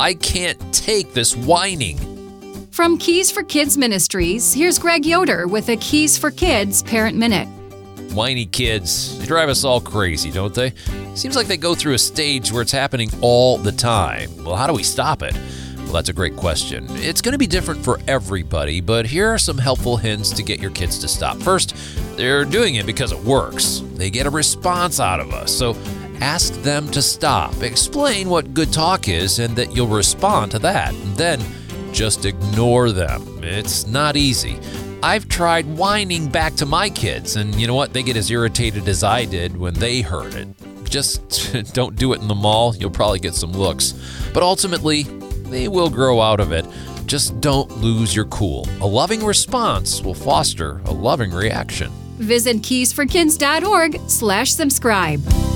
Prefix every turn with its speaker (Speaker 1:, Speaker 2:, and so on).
Speaker 1: I can't take this whining.
Speaker 2: From Keys for Kids Ministries, here's Greg Yoder with a Keys for Kids Parent Minute.
Speaker 1: Whiny kids, they drive us all crazy, don't they? Seems like they go through a stage where it's happening all the time. Well, how do we stop it? Well, that's a great question. It's going to be different for everybody, but here are some helpful hints to get your kids to stop. First, they're doing it because it works. They get a response out of us, so ask them to stop. Explain what good talk is and that you'll respond to that. And then just ignore them. It's not easy. I've tried whining back to my kids, and you know what? They get as irritated as I did when they heard it. Just don't do it in the mall. You'll probably get some looks. But ultimately, they will grow out of it. Just don't lose your cool. A loving response will foster a loving reaction.
Speaker 2: Visit keysforkids.org/subscribe.